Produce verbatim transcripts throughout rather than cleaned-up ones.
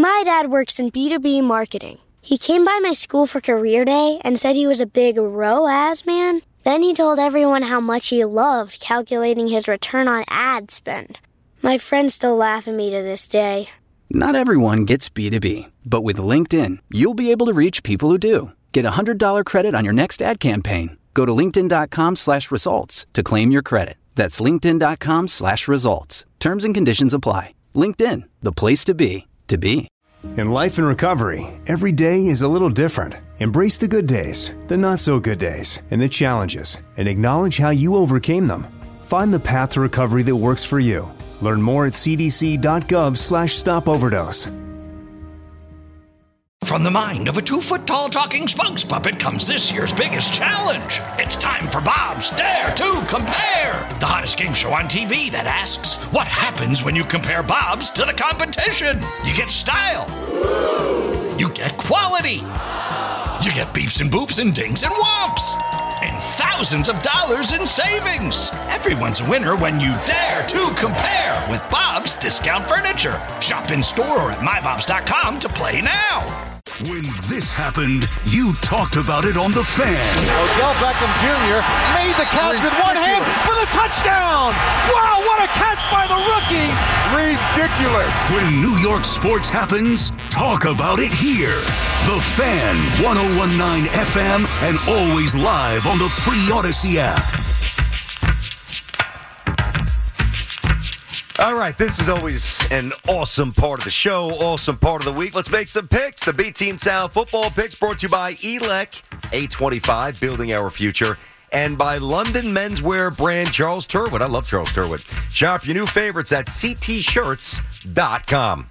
My dad works in B two B marketing. He came by my school for career day and said he was a big R O A S man. Then he told everyone how much he loved calculating his return on ad spend. My friends still laugh at me to this day. Not everyone gets B two B, but with LinkedIn, you'll be able to reach people who do. Get a one hundred dollars credit on your next ad campaign. Go to linkedin.com slash results to claim your credit. That's linkedin.com slash results. Terms and conditions apply. LinkedIn, the place to be, to be. In life and recovery, every day is a little different. Embrace the good days, the not so good days, and the challenges, and acknowledge how you overcame them. Find the path to recovery that works for you. Learn more at cdc.gov slash stop overdose. From the mind of a two-foot-tall talking spokes puppet comes this year's biggest challenge. It's time for Bob's Dare to Compare, the hottest game show on T V that asks, what happens when you compare Bob's to the competition? You get style. You get quality. You get beeps and boops and dings and whomps. And thousands of dollars in savings. Everyone's a winner when you dare to compare with Bob's Discount Furniture. Shop in store or at my bobs dot com to play now. When this happened, you talked about it on The Fan. Odell Beckham Junior made the catch with one hand for the touchdown. Wow, what a catch by the rookie. Ridiculous. When New York sports happens, talk about it here. The Fan, one oh one point nine F M, and always live on the free Odyssey app. All right, this is always an awesome part of the show, awesome part of the week. Let's make some picks. The B-Team Sound Football Picks brought to you by E L E C, eight twenty-five, Building Our Future, and by London menswear brand Charles Turwood. I love Charles Turwood. Shop your new favorites at c t shirts dot com.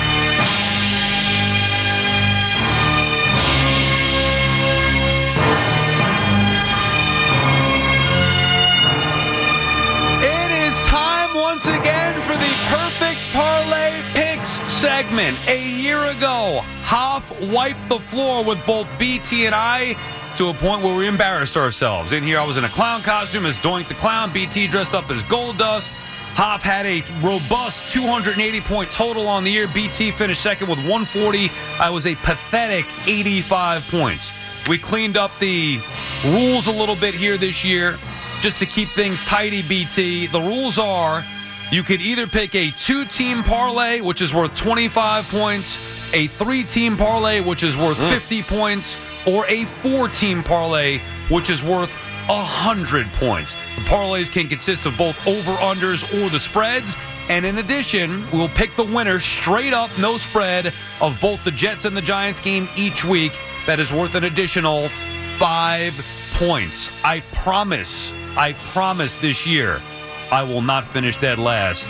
Once again for the Perfect Parlay Picks segment. A year ago, Hoff wiped the floor with both B T and I to a point where we embarrassed ourselves. In here, I was in a clown costume as Doink the Clown. B T dressed up as Gold Dust. Hoff had a robust two hundred eighty point total on the year. B T finished second with one forty. I was a pathetic eighty-five points. We cleaned up the rules a little bit here this year just to keep things tidy, B T. The rules are you could either pick a two-team parlay, which is worth twenty-five points, a three-team parlay, which is worth mm. fifty points, or a four-team parlay, which is worth one hundred points. The parlays can consist of both over-unders or the spreads, and in addition, we'll pick the winner straight up, no spread, of both the Jets and the Giants game each week. That is worth an additional five points. I promise, I promise this year, I will not finish dead last.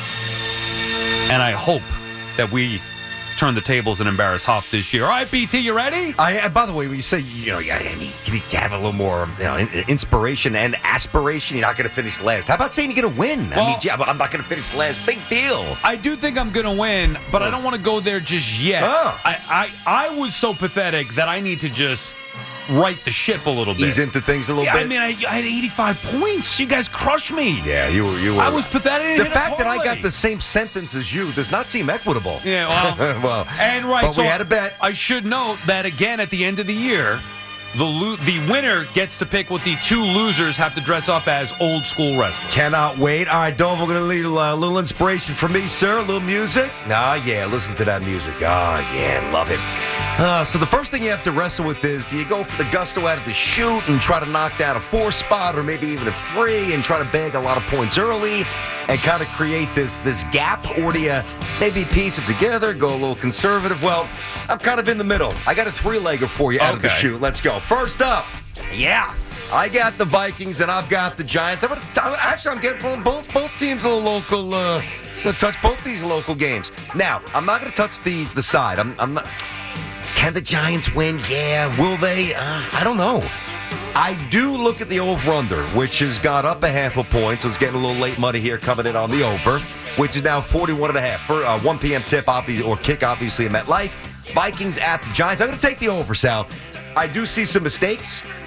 And I hope that we turn the tables and embarrass Hoff this year. All right, B T, you ready? I, by the way, when you say, you know, I mean, can you have a little more you know, inspiration and aspiration? You're not going to finish last. How about saying you're going to win? Well, I mean, yeah, I'm not going to finish last. Big deal. I do think I'm going to win, but oh. I don't want to go there just yet. Oh. I, I, I was so pathetic that I need to just right the ship a little bit. Ease into things a little yeah, bit. I mean, I, I had eighty-five points. You guys crushed me. Yeah, you were. You were. I was pathetic. The fact that I got the same sentence as you does not seem equitable. Yeah, well, well and right. But so we had a bet. I should note that again at the end of the year, the lo- the winner gets to pick what the two losers have to dress up as old school wrestlers. Cannot wait. All right, Dove, we're going to leave a uh, little inspiration for me, sir. A little music. Ah, yeah, listen to that music. Ah, yeah, love it. Uh, so the first thing you have to wrestle with is, do you go for the gusto out of the shoot and try to knock down a four spot or maybe even a three and try to bag a lot of points early and kind of create this, this gap? Or do you maybe piece it together, go a little conservative? Well, I'm kind of in the middle. I got a three-legger for you out okay. of the shoot. Let's go. First up, yeah, I got the Vikings and I've got the Giants. I'm gonna, actually, I'm getting both both teams a little local. Uh, I'm going to touch both these local games. Now, I'm not going to touch these the side. I'm, I'm not... Can the Giants win? Yeah. Will they? Uh, I don't know. I do look at the over-under, which has got up a half a point, so it's getting a little late money here coming in on the over, which is now forty-one and a half for uh, one p.m. tip, obviously, or kick, obviously, at MetLife. Vikings at the Giants. I'm going to take the over, Sal. I do see some mistakes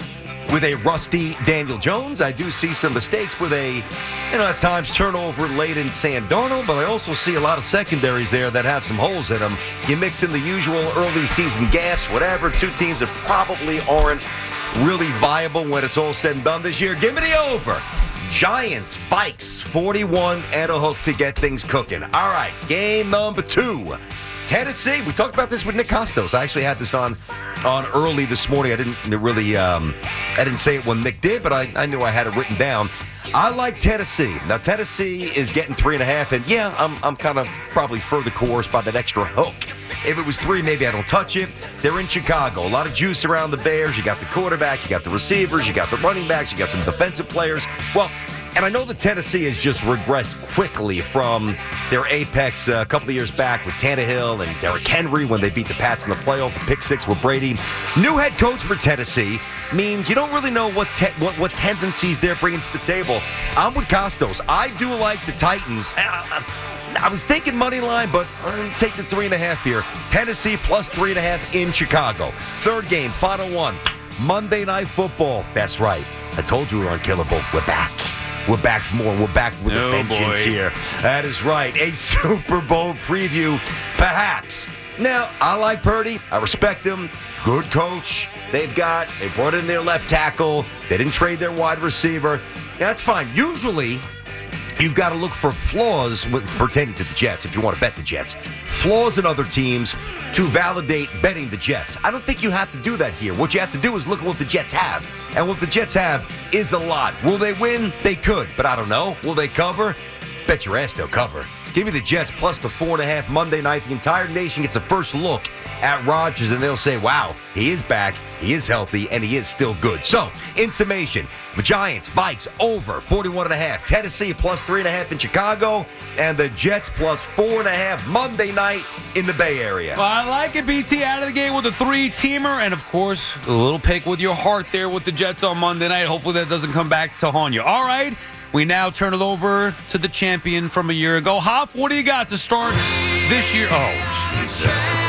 with a rusty Daniel Jones. I do see some mistakes with a, you know, at times turnover-laden Sam Darnold, but I also see a lot of secondaries there that have some holes in them. You mix in the usual early season gaffes, whatever. Two teams that probably aren't really viable when it's all said and done this year. Give me the over. Giants, Vikes, forty-one and a hook to get things cooking. All right, game number two. Tennessee, we talked about this with Nick Costos. I actually had this on on early this morning. I didn't really, um, I didn't say it when Nick did, but I, I knew I had it written down. I like Tennessee. Now, Tennessee is getting three and a half, and yeah, I'm I'm kind of probably further coerced by that extra hook. If it was three, maybe I don't touch it. They're in Chicago. A lot of juice around the Bears. You got the quarterback, you got the receivers, you got the running backs, you got some defensive players. Well, and I know that Tennessee has just regressed quickly from their apex uh, a couple of years back with Tannehill and Derrick Henry when they beat the Pats in the playoff, the pick six with Brady. New head coach for Tennessee means you don't really know what te- what, what tendencies they're bringing to the table. I'm with Costos. I do like the Titans. I, I was thinking money line, but I'm going to take the three and a half here. Tennessee plus three and a half in Chicago. Third game, final one. Monday Night Football. That's right. I told you we were unkillable. We're back. We're back for more. We're back with oh, a vengeance boy. here. That is right. A Super Bowl preview, perhaps. Now, I like Purdy. I respect him. Good coach. They've got, they brought in their left tackle. They didn't trade their wide receiver. That's fine. Usually, you've got to look for flaws with, pertaining to the Jets if you want to bet the Jets. Flaws in other teams to validate betting the Jets. I don't think you have to do that here. What you have to do is look at what the Jets have. And what the Jets have is a lot. Will they win? They could, but I don't know. Will they cover? Bet your ass they'll cover. Give me the Jets plus the four and a half Monday night. The entire nation gets a first look at Rodgers, and they'll say, wow, he is back, he is healthy, and he is still good. So, in summation, the Giants, Vikes, over forty-one and a half. Tennessee plus three and a half in Chicago, and the Jets plus four and a half Monday night in the Bay Area. Well, I like it, B T, out of the game with a three-teamer, and, of course, a little pick with your heart there with the Jets on Monday night. Hopefully that doesn't come back to haunt you. All right. We now turn it over to the champion from a year ago. Hoff, what do you got to start this year? Oh, Jesus.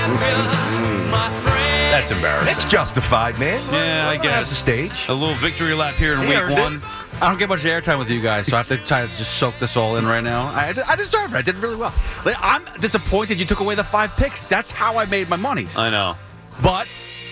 That's embarrassing. It's justified, man. Yeah, I guess. The stage. A little victory lap here in He week earned one. it. I don't get much airtime with you guys, so I have to try to just soak this all in right now. I, I deserve it. I did really well. I'm disappointed you took away the five picks. That's how I made my money. I know. But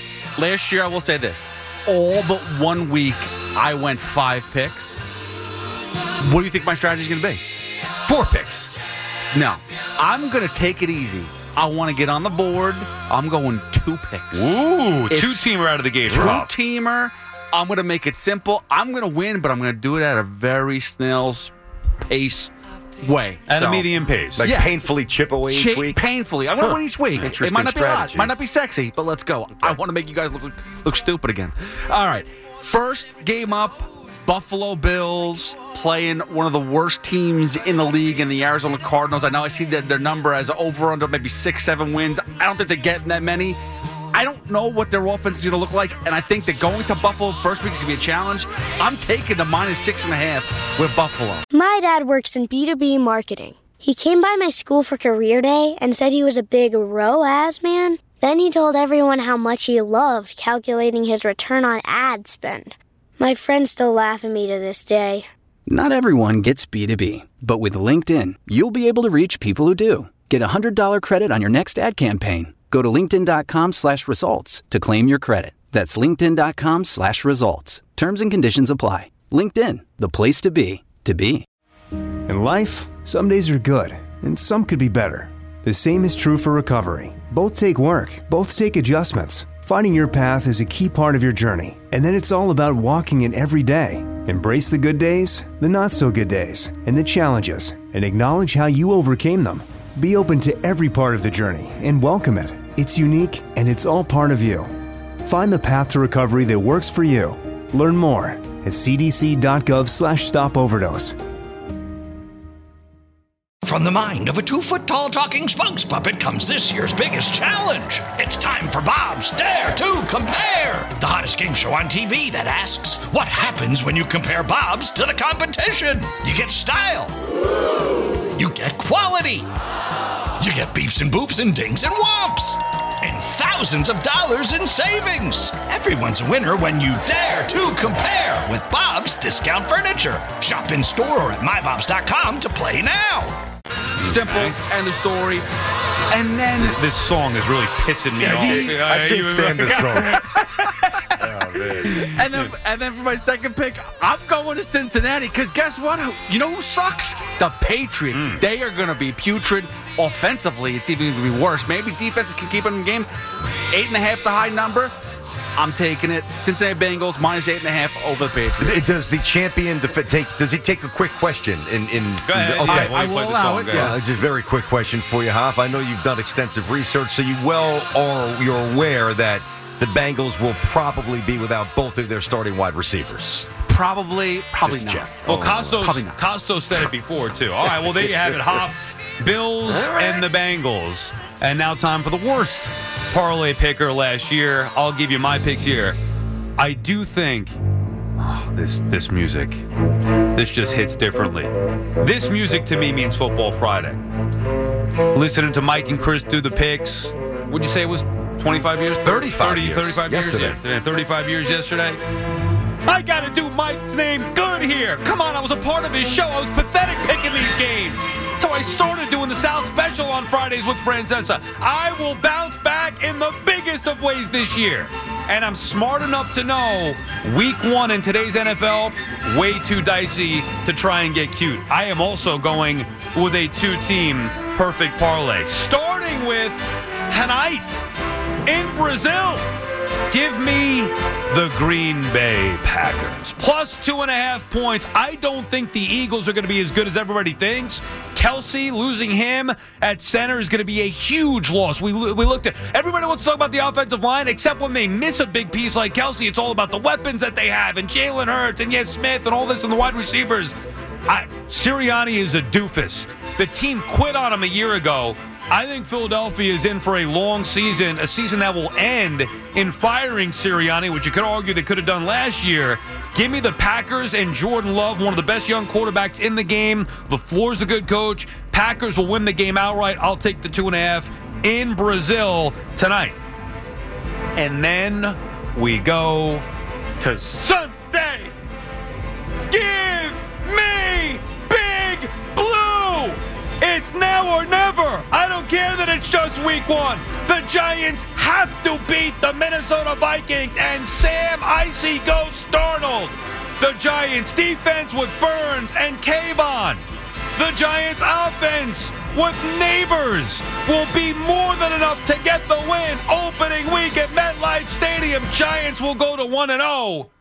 last year, I will say this. All but one week, I went five picks. What do you think my strategy is going to be? Four picks. No. I'm going to take it easy. I want to get on the board. I'm going two picks. Ooh, It's two-teamer out of the gate for Hoff. Two-teamer. I'm going to make it simple. I'm going to win, but I'm going to do it at a very snail's pace way. At So, a medium pace. Like Yeah. painfully chip away each cha- week. Painfully. I'm going to Huh. win each week. It Interesting might not be a lot. strategy. Might not be sexy, but let's go. I want to make you guys look look stupid again. All right. First game up, Buffalo Bills playing one of the worst teams in the league in the Arizona Cardinals. I know I see that their number as over under maybe six, seven wins. I don't think they're getting that many. I don't know what their offense is going to look like, and I think that going to Buffalo first week is going to be a challenge. I'm taking the minus six and a half with Buffalo. My dad works in B two B marketing. He came by my school for career day and said he was a big R O A S man. Then he told everyone how much he loved calculating his return on ad spend. My friends still laugh at me to this day. Not everyone gets B two B, but with LinkedIn, you'll be able to reach people who do. Get a one hundred dollars credit on your next ad campaign. Go to linkedin.com slash results to claim your credit. That's linkedin.com slash results. Terms and conditions apply. LinkedIn, the place to be, to be. In life, some days are good, and some could be better. The same is true for recovery. Both take work, both take adjustments. Finding your path is a key part of your journey, and then it's all about walking it every day. Embrace the good days, the not-so-good days, and the challenges, and acknowledge how you overcame them. Be open to every part of the journey and welcome it. It's unique, and it's all part of you. Find the path to recovery that works for you. Learn more at cdc.gov slash stop overdose. From the mind of a two-foot-tall talking spokes puppet comes this year's biggest challenge. It's time for Bob's Dare to Compare, the hottest game show on T V that asks, what happens when you compare Bob's to the competition? You get style. You get quality. You get beeps and boops and dings and whomps. And thousands thousands of dollars in savings. Everyone's a winner when you dare to compare with Bob's Discount Furniture. Shop in store or at my bobs dot com to play now. Simple, end of story. And then This song is really pissing me Yeah, off. he- I can't stand this song. Oh, man. and then and then for my second pick, I'm going to Cincinnati because guess what? Who- You know who sucks? The Patriots. Mm. They are going to be putrid. Offensively, it's even going to be worse. Maybe defenses can keep them in the game. Eight and a half's a high number. I'm taking it. Cincinnati Bengals minus eight and a half over the Patriots. Does the champion def- take? Does he take a quick question? In in Go ahead. okay, Yeah, while I you will play the allow song, it, go yeah. ahead. Uh, just a very quick question for you, Hoff. I know you've done extensive research, so you well are you're aware that the Bengals will probably be without both of their starting wide receivers. Probably, probably Just not. check. Well, Oh, Costos, probably not. Costos said it before, too. All right, well, there you have it. Hoff, Bills, right. and the Bengals. And now time for the worst parlay picker last year. I'll give you my picks here. I do think oh, this this music, this just hits differently. This music to me means Football Friday. Listening to Mike and Chris do the picks. What'd you say it was twenty-five years? thirty-five thirty, years. thirty-five years? Yesterday. Yeah, yeah, thirty-five years yesterday. I got to do Mike's name good here. Come on, I was a part of his show. I was pathetic picking these games. That's how I started doing the South Special on Fridays with Francesa. I will bounce back in the biggest of ways this year. And I'm smart enough to know week one in today's N F L, way too dicey to try and get cute. I am also going with a two-team perfect parlay. Starting with tonight in Brazil. Give me the Green Bay Packers. Plus two and a half points. I don't think the Eagles are going to be as good as everybody thinks. Kelsey, losing him at center is going to be a huge loss. We we looked at, everybody wants to talk about the offensive line, except when they miss a big piece like Kelsey. It's all about the weapons that they have, and Jalen Hurts, and yes, Smith, and all this, and the wide receivers. I, Sirianni is a doofus. The team quit on him a year ago. I think Philadelphia is in for a long season, a season that will end in firing Sirianni, which you could argue they could have done last year. Give me the Packers and Jordan Love, one of the best young quarterbacks in the game. LaFleur's a good coach. Packers will win the game outright. I'll take the two and a half in Brazil tonight. And then we go to Sunday. Give me Big Blue. It's now or never. I don't care that it's just week one. The Giants have to beat the Minnesota Vikings and Sam Icy Ghost Darnold. The Giants defense with Burns and Kayvon. The Giants offense with Neighbors will be more than enough to get the win. Opening week at MetLife Stadium, Giants will go to one and oh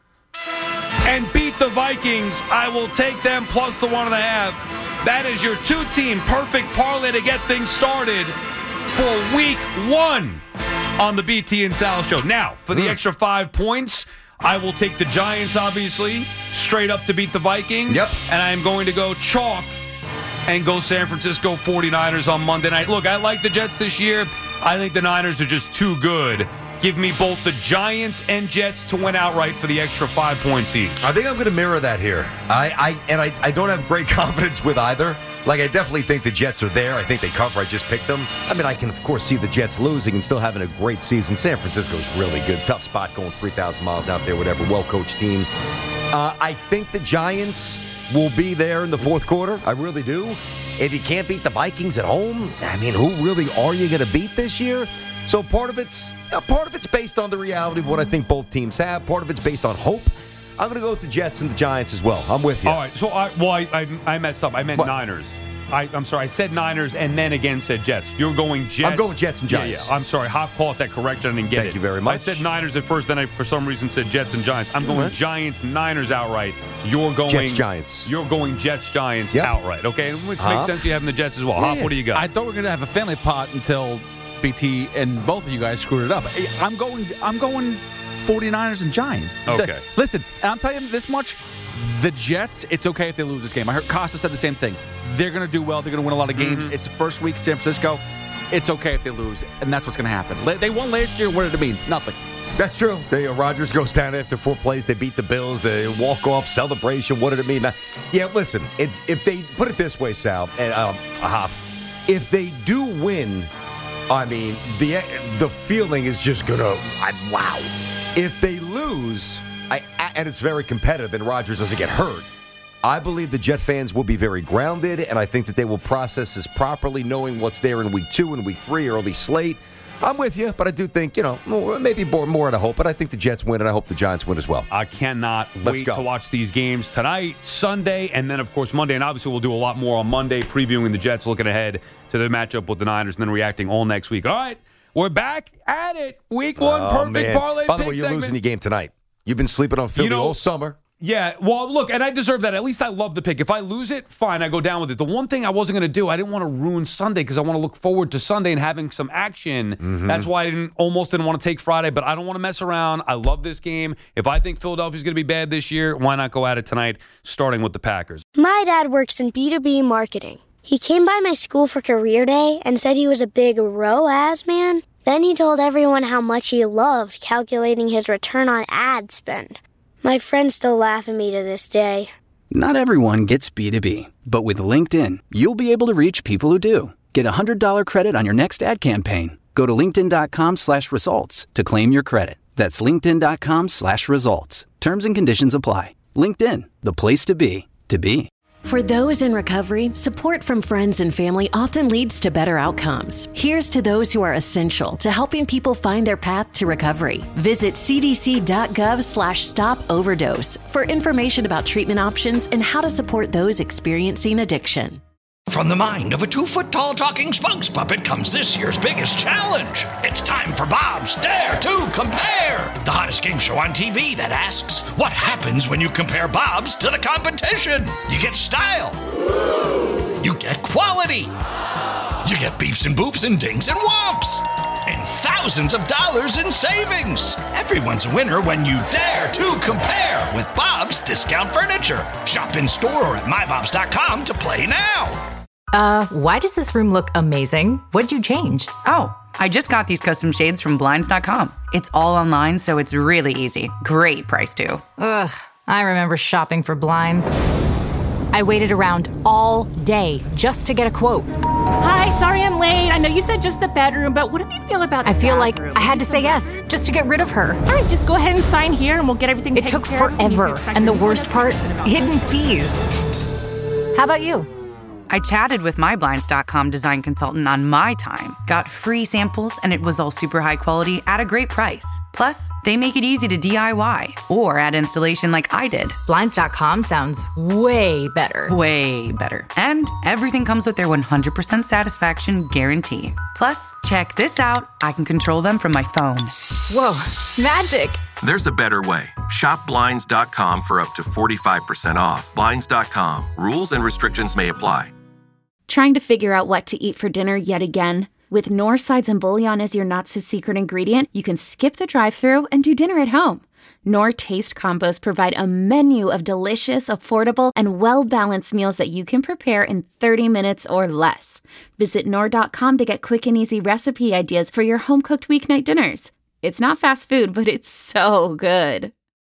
and beat the Vikings. I will take them plus the one and a half. That is your two-team perfect parlay to get things started for week one on the B T and Sal Show. Now, for the extra five points, I will take the Giants, obviously, straight up to beat the Vikings. Yep. And I am going to go chalk and go San Francisco forty-niners on Monday night. Look, I like the Jets this year. I think the Niners are just too good. Give me both the Giants and Jets to win outright for the extra five points each. I think I'm going to mirror that here. I, I and I, I don't have great confidence with either. Like, I definitely think the Jets are there. I think they cover. I just picked them. I mean, I can, of course, see the Jets losing and still having a great season. San Francisco's really good. Tough spot going three thousand miles out there, whatever. Well-coached team. Uh, I think the Giants will be there in the fourth quarter. I really do. If you can't beat the Vikings at home, I mean, who really are you going to beat this year? So part of it's uh, part of it's based on the reality of what I think both teams have. Part of it's based on hope. I'm going to go with the Jets and the Giants as well. I'm with you. All right. So, I, well, I, I, I messed up. I meant What? Niners. I, I'm sorry. I said Niners and then again said Jets. You're going Jets. I'm going Jets and Giants. Yeah, yeah. I'm sorry. Hoff called that correction. I didn't get Thank it. you very much. I said Niners at first, then I, for some reason, said Jets and Giants. I'm going right. Giants, Niners outright. You're going Jets, Giants. You're going Jets, Giants Yep. outright. Okay, which Huh? makes sense. You having the Jets as well. Yeah. Hoff, what do you got? I thought we were going to have a family pot until B T and both of you guys screwed it up. I'm going I'm going forty-niners and Giants. Okay. The- listen, and I'm telling you this much, the Jets, it's okay if they lose this game. I heard Costa said the same thing. They're going to do well. They're going to win a lot of games. Mm-hmm. It's the first week in San Francisco. It's okay if they lose, and that's what's going to happen. La- They won last year. What did it mean? Nothing. That's true. They, uh, Rodgers goes down after four plays. They beat the Bills. They walk off celebration. What did it mean? Now, yeah, listen. It's if they put it this way, Sal and um, Hoff, if they do win I mean, the the feeling is just going to, wow. If they lose, I, and it's very competitive and Rodgers doesn't get hurt, I believe the Jet fans will be very grounded, and I think that they will process this properly, knowing what's there in week two and week three, early slate. I'm with you, but I do think, you know, more, maybe more, more at a hope, but I think the Jets win, and I hope the Giants win as well. I cannot Let's wait go. to watch these games tonight, Sunday, and then, of course, Monday. And obviously, we'll do a lot more on Monday, previewing the Jets, looking ahead to the matchup with the Niners, and then reacting all next week. All right, we're back at it. Week one, Oh, perfect man. parlay By the pick way, you're segment. losing your game tonight. You've been sleeping on Philly You know- all summer. Yeah, well, look, and I deserve that. At least I love the pick. If I lose it, fine, I go down with it. The one thing I wasn't going to do, I didn't want to ruin Sunday because I want to look forward to Sunday and having some action. Mm-hmm. That's why I didn't almost didn't want to take Friday, but I don't want to mess around. I love this game. If I think Philadelphia's going to be bad this year, why not go at it tonight, starting with the Packers? My dad works in B two B marketing. He came by my school for career day and said he was a big R O A S man. Then he told everyone how much he loved calculating his return on ad spend. My friends still laugh at me to this day. Not everyone gets B two B, but with LinkedIn, you'll be able to reach people who do. Get a one hundred dollars credit on your next ad campaign. Go to linkedin.com slash results to claim your credit. That's linkedin.com slash results. Terms and conditions apply. LinkedIn, the place to be, to be. For those in recovery, support from friends and family often leads to better outcomes. Here's to those who are essential to helping people find their path to recovery. Visit cdc.gov slash stop overdose for information about treatment options and how to support those experiencing addiction. From the mind of a two-foot-tall talking spunks puppet comes this year's biggest challenge. It's time for Bob's Dare to Compare, the hottest game show on T V that asks, what happens when you compare Bob's to the competition? You get style. You get quality. You get beeps and boops and dings and whomps. And thousands of dollars in savings. Everyone's a winner when you dare to compare with Bob's Discount Furniture. Shop in store or at my bobs dot com to play now. Uh, why does this room look amazing? What'd you change? Oh, I just got these custom shades from blinds dot com. It's all online, so it's really easy. Great price, too. Ugh, I remember shopping for blinds. I waited around all day just to get a quote. Hi, sorry I'm late. I know you said just the bedroom, but what do you feel about the I feel bathroom? like I had to say yes just to get rid of her. All right, just go ahead and sign here and we'll get everything It taken took care of. forever, and the worst part, hidden fees. How about you? I chatted with my blinds dot com design consultant on my time, got free samples, and it was all super high quality at a great price. Plus, they make it easy to D I Y or add installation like I did. blinds dot com sounds way better. Way better. And everything comes with their one hundred percent satisfaction guarantee. Plus, check this out. I can control them from my phone. Whoa, magic. There's a better way. Shop blinds dot com for up to forty-five percent off. blinds dot com. Rules and restrictions may apply. Trying to figure out what to eat for dinner yet again? With Knorr sides and bouillon as your not-so-secret ingredient, you can skip the drive-thru and do dinner at home. Knorr Taste Combos provide a menu of delicious, affordable, and well-balanced meals that you can prepare in thirty minutes or less. Visit Knorr dot com to get quick and easy recipe ideas for your home-cooked weeknight dinners. It's not fast food, but it's so good.